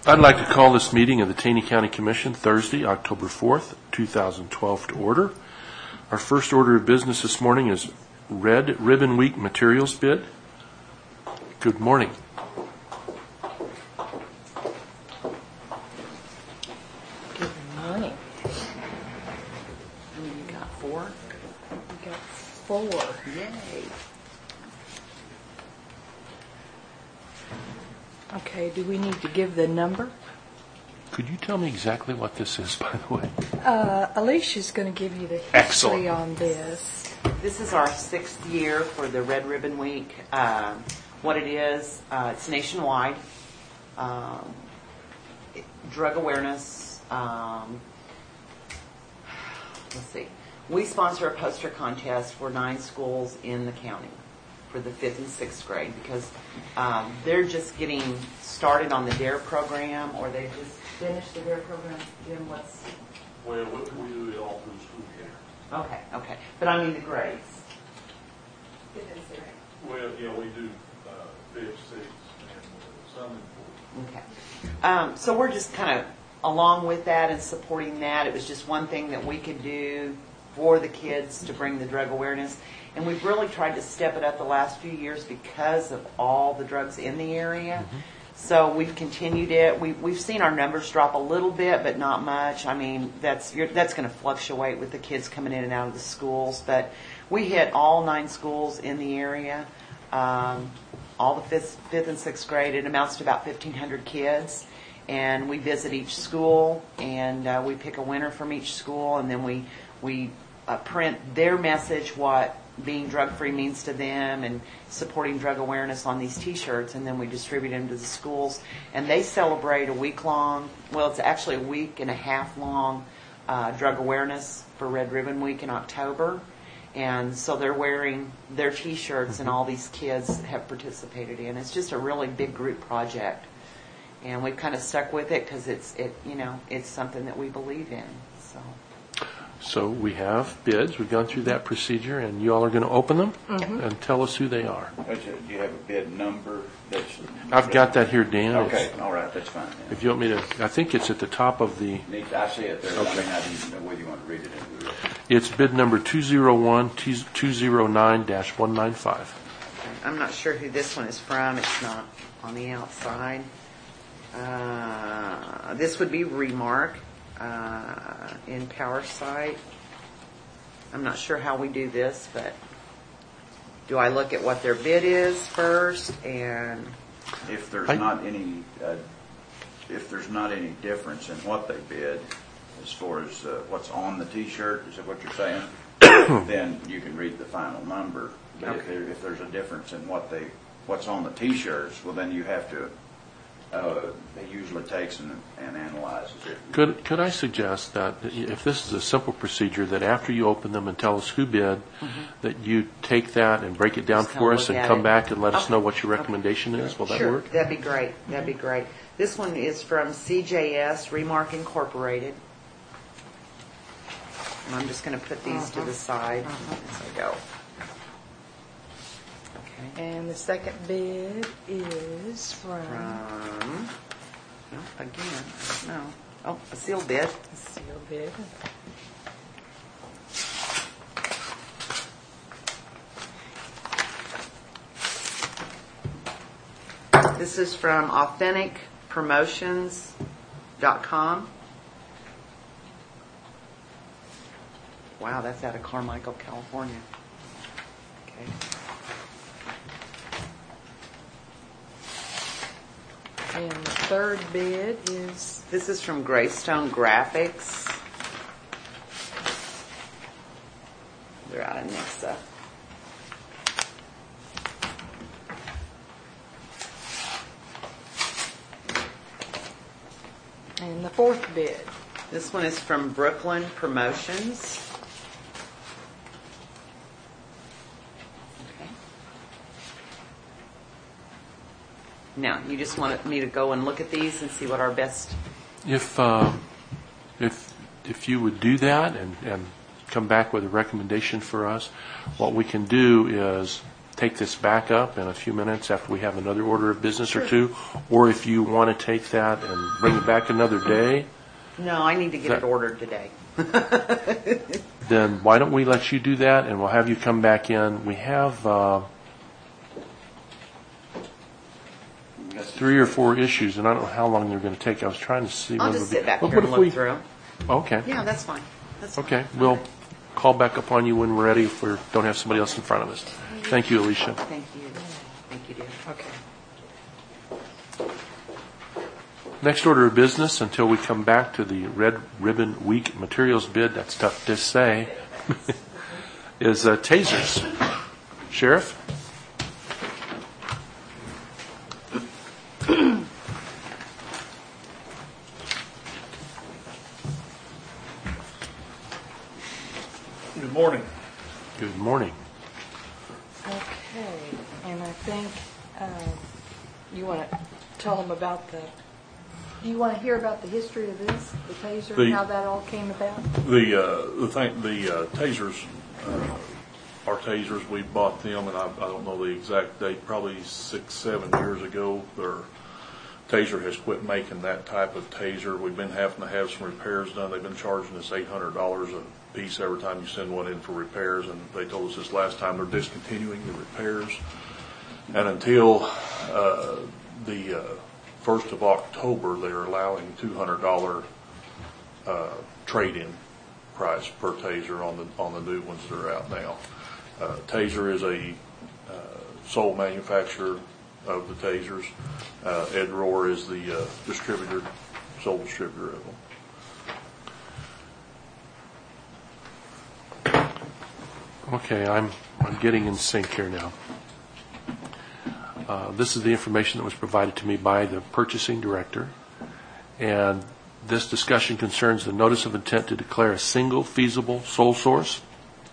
I'd like to call this meeting of the Taney County Commission Thursday, October 4th, 2012 to order. Our first order of business this morning is Red Ribbon Week materials bid. Good morning. Good morning. You got four? You got four. Yay. Okay, do we need to give the number? Could you tell me exactly what this is, by the way? Alicia's going to give you the history Excellent. on this. This is our 6th year for the Red Ribbon Week. What it is, it's nationwide. Drug awareness. Let's see. We sponsor a poster contest for 9 schools in the county for the 5th and 6th grade because they're just getting started on the DARE program, or they just finished the DARE program. Jim, what's... Well, we do it all through school year. Okay. But I mean the grades. Well, yeah, we do 5th, 6th, and some in 4th. Okay. So we're just kind of along with that and supporting that. It was just one thing that we could do for the kids to bring the drug awareness. And we've really tried to step it up the last few years because of all the drugs in the area. Mm-hmm. So we've continued it. We've seen our numbers drop a little bit, but not much. I mean, that's going to fluctuate with the kids coming in and out of the schools. But we hit all 9 schools in the area, all the 5th and 6th grade. It amounts to about 1,500 kids. And we visit each school, and we pick a winner from each school, and then we print their message, what being drug-free means to them and supporting drug awareness on these T-shirts, and then we distribute them to the schools. And they celebrate a week-long, well, it's actually a week and a half long drug awareness for Red Ribbon Week in October. And so they're wearing their T-shirts, and all these kids have participated in. It's just a really big group project. And we've kind of stuck with it because it's something that we believe in. So we have bids. We've gone through that procedure, and you all are going to open them and tell us who they are. Do you have a bid number? I've got that here, Dan. Okay, all right, that's fine. Yeah. If you want me to, I think it's at the top of the... I see it there. Okay. I didn't know whether you want to read it. It's bid number 201-209-195. I'm not sure who this one is from. It's not on the outside. This would be Remark in Power Site. I'm not sure how we do this, but do I look at what their bid is first? And if there's not any difference in what they bid as far as what's on the T-shirt, is that what you're saying? Then you can read the final number. But okay. if there's a difference in what's on the T-shirts, well, then you have to. He usually takes and analyzes it. Could I suggest that if this is a simple procedure, that after you open them and tell us who bid, that you take that and break it down for us and come back and let us know what your recommendation is? Will that work? That'd be great. That'd be great. This one is from CJS Remark Incorporated. And I'm just going to put these to the side as I go. And the second bid is from a sealed bid. a sealed bid. This is from AuthenticPromotions.com. Wow, that's out of Carmichael, California. Okay. And the third bid is... This is from Greystone Graphics. They're out of Nixa. And the fourth bid. This one is from Brooklyn Promotions. Now, you just want me to go and look at these and see what our best... If you would do that and come back with a recommendation for us, what we can do is take this back up in a few minutes after we have another order of business or two, or if you want to take that and bring it back another day, No, I need to get it ordered today. then why don't we let you do that, and we'll have you come back in. We have 3 or 4 issues, and I don't know how long they're going to take. I was trying to see. I'll when just would be- sit back What here and if look we- through 'em. Okay. Yeah, that's fine. That's fine. Okay. We'll call back upon you when we're ready if we don't have somebody else in front of us. Thank you, Alicia. Thank you. Thank you, dear. Okay. Next order of business, until we come back to the Red Ribbon Week materials bid, that's tough to say, is tasers. Sheriff? Good morning. Good morning. Okay, and I think you want to tell them about do you want to hear about the history of this, the taser, how that all came about? The tasers, our tasers, we bought them, and I don't know the exact date, probably 6, 7 years ago. Their taser has quit making that type of taser. We've been having to have some repairs done. They've been charging us $800 a piece every time you send one in for repairs, and they told us this last time they're discontinuing the repairs. And until the 1st of October, they're allowing $200 trade-in price per taser on the new ones that are out now. Taser is a sole manufacturer of the tasers. Ed Rohr is the sole distributor of them. Okay, I'm getting in sync here now. This is the information that was provided to me by the purchasing director, and this discussion concerns the notice of intent to declare a single feasible sole source,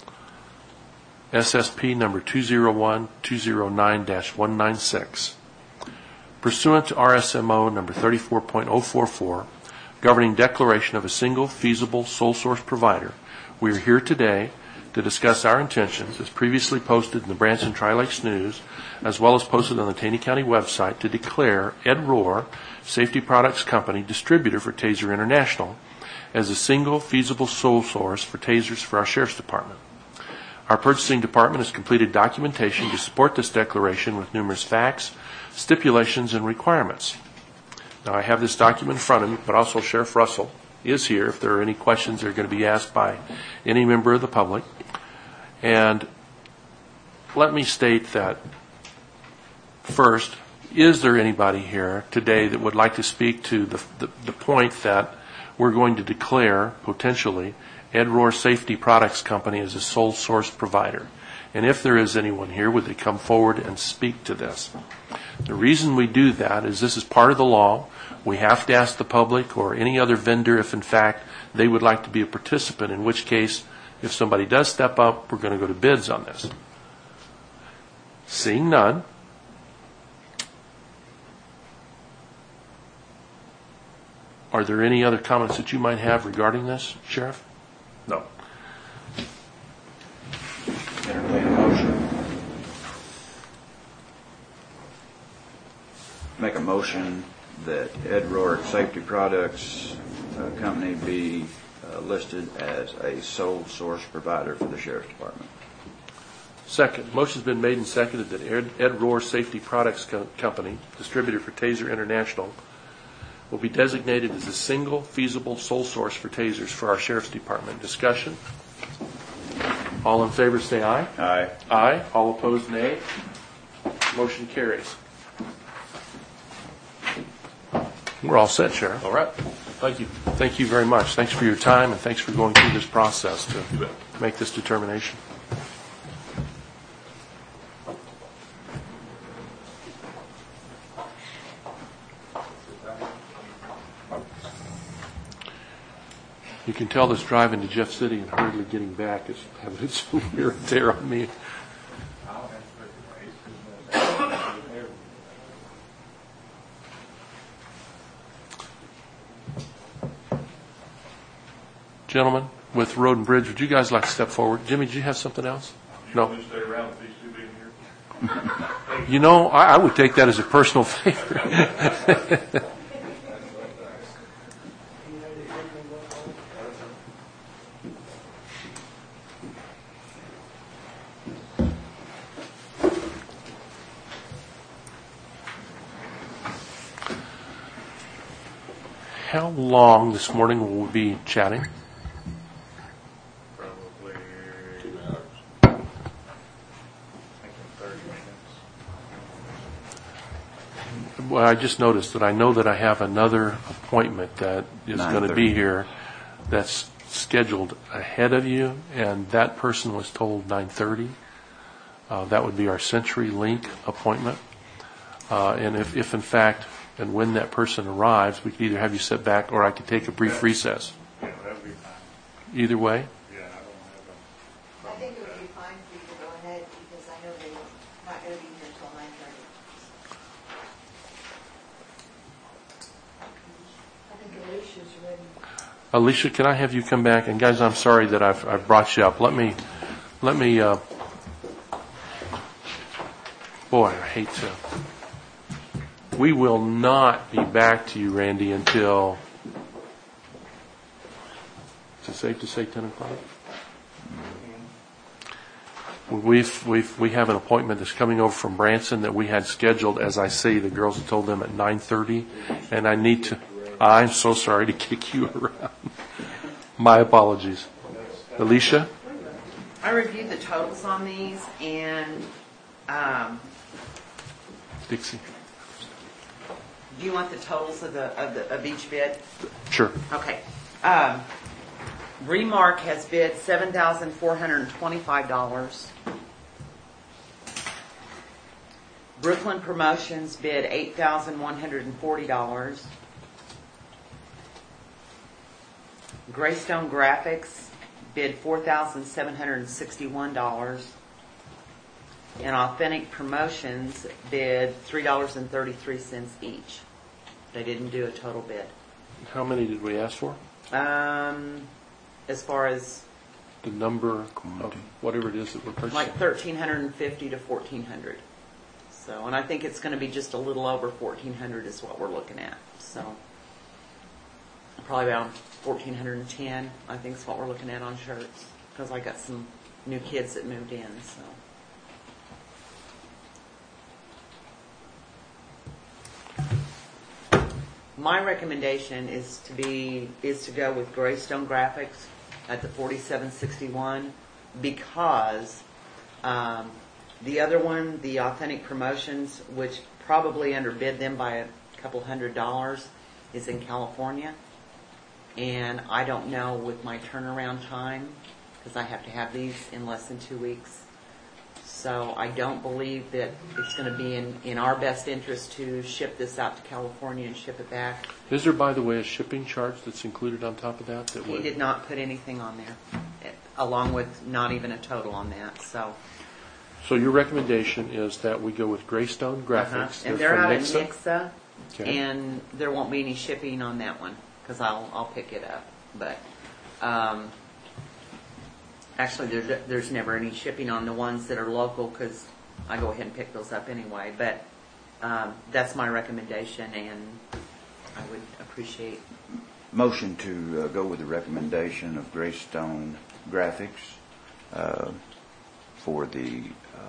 SSP number 201-209-196, pursuant to RSMO number 34.044, governing declaration of a single feasible sole source provider. We are here today to discuss our intentions, as previously posted in the Branson Tri-Lakes News, as well as posted on the Taney County website, to declare Ed Rohr Safety Products Company, distributor for Taser International, as a single feasible sole source for tasers for our Sheriff's Department. Our purchasing department has completed documentation to support this declaration with numerous facts, stipulations, and requirements. Now, I have this document in front of me, but also Sheriff Russell is here if there are any questions that are going to be asked by any member of the public. And let me state that, first, is there anybody here today that would like to speak to the point that we're going to declare, potentially, Ed Rohr Safety Products Company as a sole source provider? And if there is anyone here, would they come forward and speak to this? The reason we do that is this is part of the law. We have to ask the public or any other vendor if, in fact, they would like to be a participant, in which case, if somebody does step up, we're going to go to bids on this. Seeing none, are there any other comments that you might have regarding this, Sheriff? No. Entertain a motion. Make a motion that Ed Rohr Safety Products Company be listed as a sole source provider for the Sheriff's Department. Second. Motion's been made and seconded that Ed Rohr Safety Products Company, distributor for Taser International, will be designated as a single feasible sole source for tasers for our Sheriff's Department. Discussion? All in favor say aye. Aye. Aye. All opposed, nay. Motion carries. We're all set, Sheriff. All right. Thank you. Thank you very much. Thanks for your time, and thanks for going through this process to make this determination. You can tell this driving to Jeff City and hurriedly getting back is having its wear and tear on me. Gentlemen, with Road and Bridge, would you guys like to step forward? Jimmy, did you have something else? No. You want me to stay around with these two being here? You know, I would take that as a personal favor. How long this morning will we be chatting? Probably 2 hours. Thinking 30 minutes. Well, I just noticed that I know that I have another appointment that is going to be 9:30. here that's scheduled ahead of you, and that person was told 9:30. That would be our CenturyLink appointment. And if in fact, and when that person arrives, we could either have you sit back or I could take a brief recess. Yeah, that would be fine. Either way. Yeah, I don't have I think it would be fine for you to go ahead because I know they're not going to be here until 9:30. I think Alicia's ready. Alicia, can I have you come back? And guys, I'm sorry that I've brought you up. Let me. Boy, I hate to. We will not be back to you, Randy, until. Is it safe to say 10 o'clock? We have an appointment that's coming over from Branson that we had scheduled. As I say, the girls have told them at 9:30, and I need to. I'm so sorry to kick you around. My apologies. Alicia? I reviewed the totals on these, and Dixie? do you want the totals of each bid? Sure. Okay. Remark has bid $7,425. Brooklyn Promotions bid $8,140. Greystone Graphics bid $4,761. And Authentic Promotions bid $3.33 each. They didn't do a total bid. How many did we ask for? As far as The number of whatever it is that we're purchasing? like 1,350 to 1,400. So, and I think it's going to be just a little over 1,400 is what we're looking at. So, probably around 1,410, I think is what we're looking at on shirts. Because I got some new kids that moved in, so. My recommendation is to go with Greystone Graphics at the $47.61 because the other one, the Authentic Promotions, which probably underbid them by a couple $100, is in California, and I don't know with my turnaround time because I have to have these in less than 2 weeks. So I don't believe that it's going to be in our best interest to ship this out to California and ship it back. Is there, by the way, a shipping charge that's included on top of that? He did not put anything on there, along with not even a total on that. So your recommendation is that we go with Greystone Graphics. And they're from out of Nixa? Nixa, Okay. and there won't be any shipping on that one because I'll pick it up. But actually, there's never any shipping on the ones that are local because I go ahead and pick those up anyway. But that's my recommendation, and I would appreciate. Motion to go with the recommendation of Greystone Graphics for the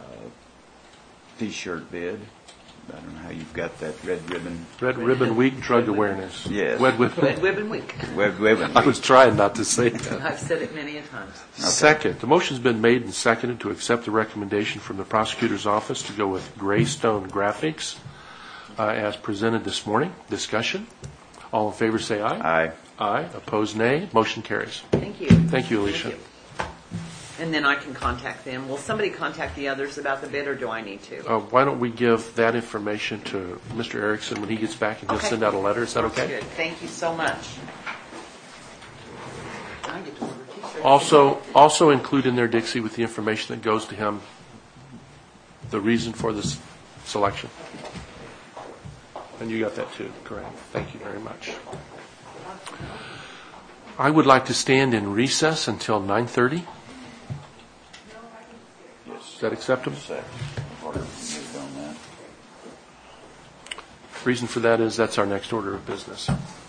T-shirt bid. I don't know how you've got that red ribbon. Red Ribbon Week Drug Awareness. Yes. Red Ribbon Week. Red ribbon. I was trying not to say that. I've said it many a times. Second, the motion's been made and seconded to accept the recommendation from the prosecutor's office to go with Greystone Graphics as presented this morning. Discussion? All in favor say aye. Aye. Aye. Opposed, nay. Motion carries. Thank you. Thank you, Alicia. Thank you. And then I can contact them. Will somebody contact the others about the bid, or do I need to? Why don't we give that information to Mr. Erickson when he gets back, and he'll Okay. send out a letter. Is that Sounds okay? Good. Thank you so much. I get to order t-shirts. Also include in there, Dixie, with the information that goes to him, the reason for this selection. And you got that too, correct? Thank you very much. I would like to stand in recess until 9:30. Is that acceptable? Carter moved on that. Reason for that is that's our next order of business.